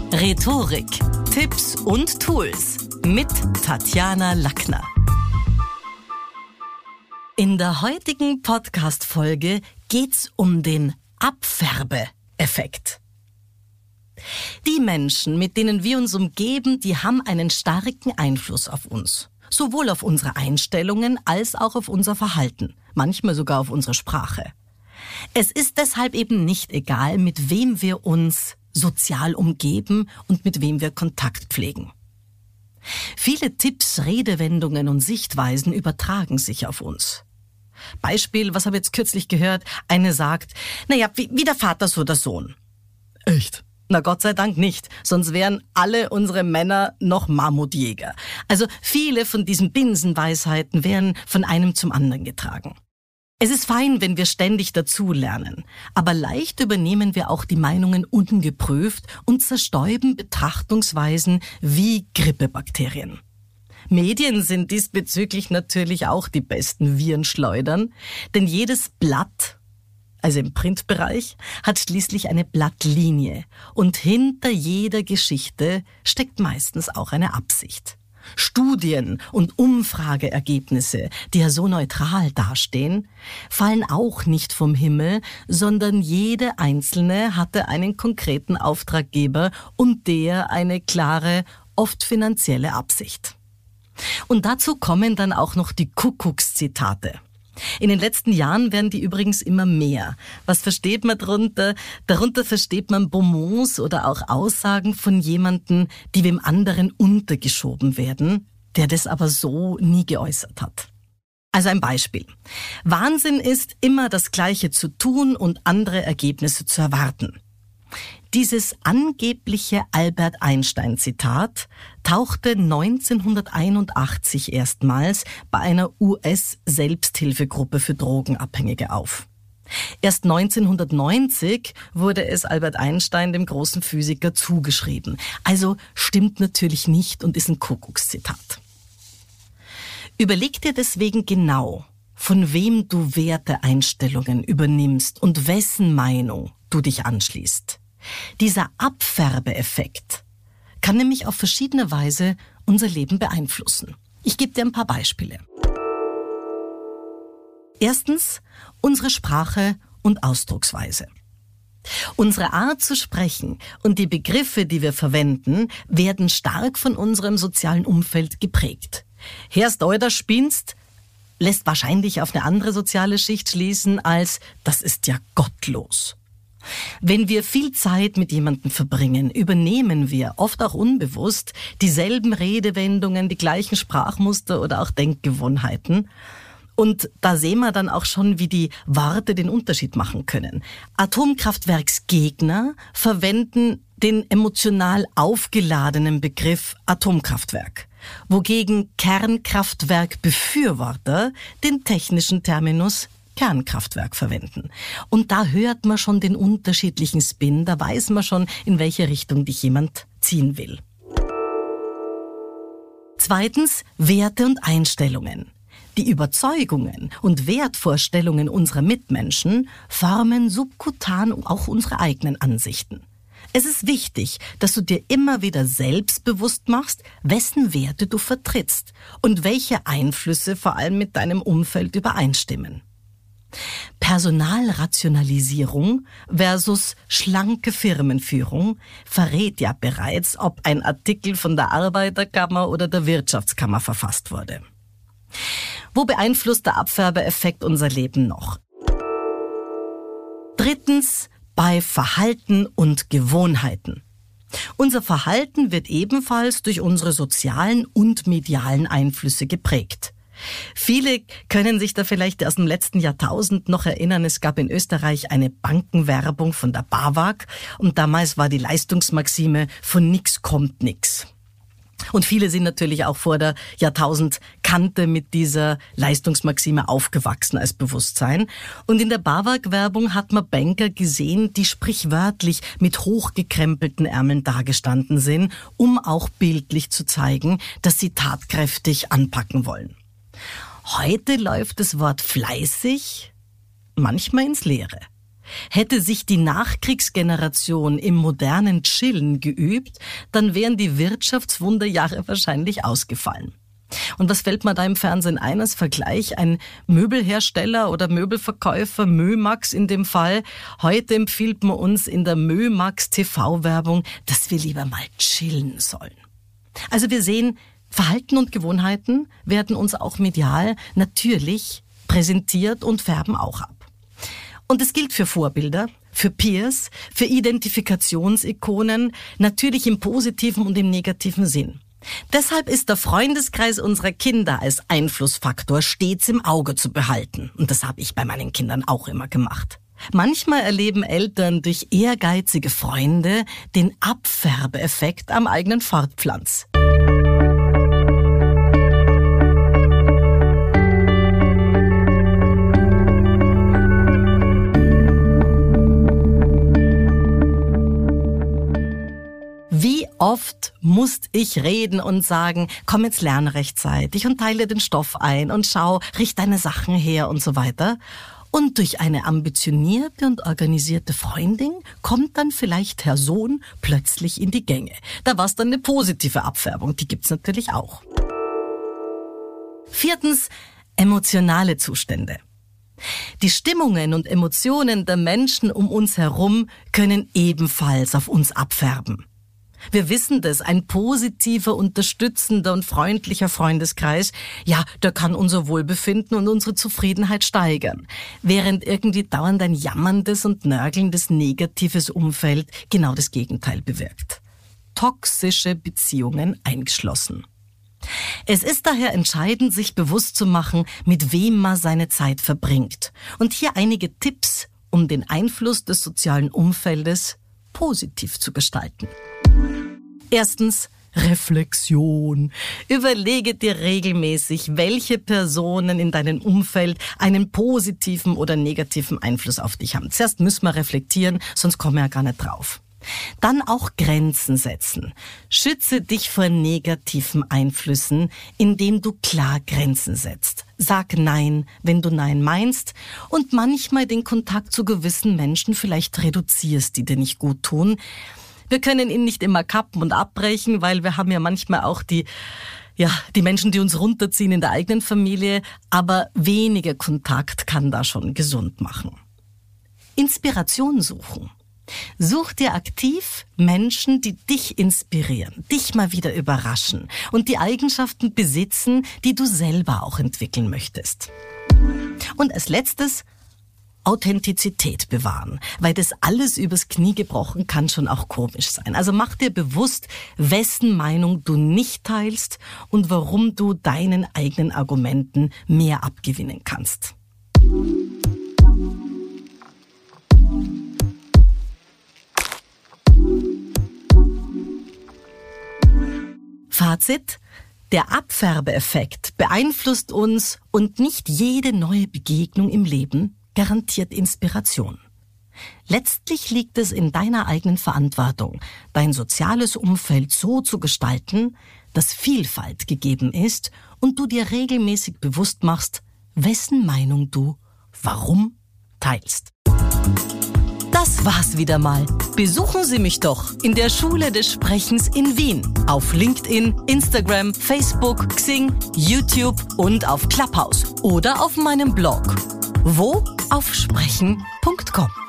Rhetorik, Tipps und Tools mit Tatjana Lackner. In der heutigen Podcast-Folge geht's um den Abfärbeeffekt. Die Menschen, mit denen wir uns umgeben, die haben einen starken Einfluss auf uns. Sowohl auf unsere Einstellungen als auch auf unser Verhalten, manchmal sogar auf unsere Sprache. Es ist deshalb eben nicht egal, mit wem wir uns sozial umgeben und mit wem wir Kontakt pflegen. Viele Tipps, Redewendungen und Sichtweisen übertragen sich auf uns. Beispiel, was habe ich jetzt kürzlich gehört? Eine sagt, wie der Vater, so der Sohn. Echt? Na Gott sei Dank nicht, sonst wären alle unsere Männer noch Mammutjäger. Also viele von diesen Binsenweisheiten werden von einem zum anderen getragen. Es ist fein, wenn wir ständig dazulernen, aber leicht übernehmen wir auch die Meinungen ungeprüft und zerstäuben Betrachtungsweisen wie Grippebakterien. Medien sind diesbezüglich natürlich auch die besten Virenschleudern, denn jedes Blatt, also im Printbereich, hat schließlich eine Blattlinie und hinter jeder Geschichte steckt meistens auch eine Absicht. Studien und Umfrageergebnisse, die ja so neutral dastehen, fallen auch nicht vom Himmel, sondern jede einzelne hatte einen konkreten Auftraggeber und der eine klare, oft finanzielle Absicht. Und dazu kommen dann auch noch die Kuckuckszitate. In den letzten Jahren werden die übrigens immer mehr. Was versteht man darunter? Darunter versteht man Bonmots oder auch Aussagen von jemandem, die dem anderen untergeschoben werden, der das aber so nie geäußert hat. Also ein Beispiel. Wahnsinn ist, immer das Gleiche zu tun und andere Ergebnisse zu erwarten. Dieses angebliche Albert Einstein-Zitat tauchte 1981 erstmals bei einer US-Selbsthilfegruppe für Drogenabhängige auf. Erst 1990 wurde es Albert Einstein, dem großen Physiker, zugeschrieben. Also stimmt natürlich nicht und ist ein Kuckuckszitat. Überleg dir deswegen genau, von wem du Werteeinstellungen übernimmst und wessen Meinung du dich anschließt. Dieser Abfärbeeffekt kann nämlich auf verschiedene Weise unser Leben beeinflussen. Ich gebe dir ein paar Beispiele. Erstens, unsere Sprache und Ausdrucksweise. Unsere Art zu sprechen und die Begriffe, die wir verwenden, werden stark von unserem sozialen Umfeld geprägt. Hörst du, da spinnst, lässt wahrscheinlich auf eine andere soziale Schicht schließen als, das ist ja gottlos. Wenn wir viel Zeit mit jemandem verbringen, übernehmen wir, oft auch unbewusst, dieselben Redewendungen, die gleichen Sprachmuster oder auch Denkgewohnheiten. Und da sehen wir dann auch schon, wie die Worte den Unterschied machen können. Atomkraftwerksgegner verwenden den emotional aufgeladenen Begriff Atomkraftwerk, wogegen Kernkraftwerkbefürworter den technischen Terminus Kernkraftwerk verwenden. Und da hört man schon den unterschiedlichen Spin, da weiß man schon, in welche Richtung dich jemand ziehen will. Zweitens, Werte und Einstellungen. Die Überzeugungen und Wertvorstellungen unserer Mitmenschen formen subkutan auch unsere eigenen Ansichten. Es ist wichtig, dass du dir immer wieder selbstbewusst machst, wessen Werte du vertrittst und welche Einflüsse vor allem mit deinem Umfeld übereinstimmen. Personalrationalisierung versus schlanke Firmenführung verrät ja bereits, ob ein Artikel von der Arbeiterkammer oder der Wirtschaftskammer verfasst wurde. Wo beeinflusst der Abfärbeeffekt unser Leben noch? Drittens, bei Verhalten und Gewohnheiten. Unser Verhalten wird ebenfalls durch unsere sozialen und medialen Einflüsse geprägt. Viele können sich da vielleicht aus dem letzten Jahrtausend noch erinnern, es gab in Österreich eine Bankenwerbung von der BAWAG und damals war die Leistungsmaxime, von nix kommt nix. Und viele sind natürlich auch vor der Jahrtausendkante mit dieser Leistungsmaxime aufgewachsen als Bewusstsein. Und in der BAWAG-Werbung hat man Banker gesehen, die sprichwörtlich mit hochgekrempelten Ärmeln dagestanden sind, um auch bildlich zu zeigen, dass sie tatkräftig anpacken wollen. Heute läuft das Wort fleißig manchmal ins Leere. Hätte sich die Nachkriegsgeneration im modernen Chillen geübt, dann wären die Wirtschaftswunderjahre wahrscheinlich ausgefallen. Und was fällt mir da im Fernsehen ein als Vergleich? Ein Möbelhersteller oder Möbelverkäufer, Mömax in dem Fall. Heute empfiehlt man uns in der Mömax TV-Werbung, dass wir lieber mal chillen sollen. Also wir sehen, Verhalten und Gewohnheiten werden uns auch medial natürlich präsentiert und färben auch ab. Und es gilt für Vorbilder, für Peers, für Identifikationsikonen, natürlich im positiven und im negativen Sinn. Deshalb ist der Freundeskreis unserer Kinder als Einflussfaktor stets im Auge zu behalten. Und das habe ich bei meinen Kindern auch immer gemacht. Manchmal erleben Eltern durch ehrgeizige Freunde den Abfärbeeffekt am eigenen Fortpflanz. Wie oft musste ich reden und sagen, komm, jetzt lerne rechtzeitig und teile den Stoff ein und schau, richte deine Sachen her und so weiter. Und durch eine ambitionierte und organisierte Freundin kommt dann vielleicht Herr Sohn plötzlich in die Gänge. Da war es dann eine positive Abfärbung, die gibt's natürlich auch. 4. Emotionale Zustände. Die Stimmungen und Emotionen der Menschen um uns herum können ebenfalls auf uns abfärben. Wir wissen das, ein positiver, unterstützender und freundlicher Freundeskreis, ja, der kann unser Wohlbefinden und unsere Zufriedenheit steigern. Während irgendwie dauernd ein jammerndes und nörgelndes negatives Umfeld genau das Gegenteil bewirkt. Toxische Beziehungen eingeschlossen. Es ist daher entscheidend, sich bewusst zu machen, mit wem man seine Zeit verbringt. Und hier einige Tipps, um den Einfluss des sozialen Umfeldes positiv zu gestalten. 1. Reflexion. Überlege dir regelmäßig, welche Personen in deinem Umfeld einen positiven oder negativen Einfluss auf dich haben. Zuerst müssen wir reflektieren, sonst kommen wir ja gar nicht drauf. Dann auch Grenzen setzen. Schütze dich vor negativen Einflüssen, indem du klar Grenzen setzt. Sag Nein, wenn du Nein meinst und manchmal den Kontakt zu gewissen Menschen vielleicht reduzierst, die dir nicht gut tun. Wir können ihn nicht immer kappen und abbrechen, weil wir haben ja manchmal auch die Menschen, die uns runterziehen in der eigenen Familie, aber weniger Kontakt kann da schon gesund machen. Inspiration suchen. Such dir aktiv Menschen, die dich inspirieren, dich mal wieder überraschen und die Eigenschaften besitzen, die du selber auch entwickeln möchtest. Und als letztes, Authentizität bewahren, weil das alles übers Knie gebrochen kann schon auch komisch sein. Also mach dir bewusst, wessen Meinung du nicht teilst und warum du deinen eigenen Argumenten mehr abgewinnen kannst. Fazit: Der Abfärbeeffekt beeinflusst uns und nicht jede neue Begegnung im Leben garantiert Inspiration. Letztlich liegt es in deiner eigenen Verantwortung, dein soziales Umfeld so zu gestalten, dass Vielfalt gegeben ist und du dir regelmäßig bewusst machst, wessen Meinung du warum teilst. Das war's wieder mal. Besuchen Sie mich doch in der Schule des Sprechens in Wien. Auf LinkedIn, Instagram, Facebook, Xing, YouTube und auf Clubhouse oder auf meinem Blog. Wo? Auf sprechen.com.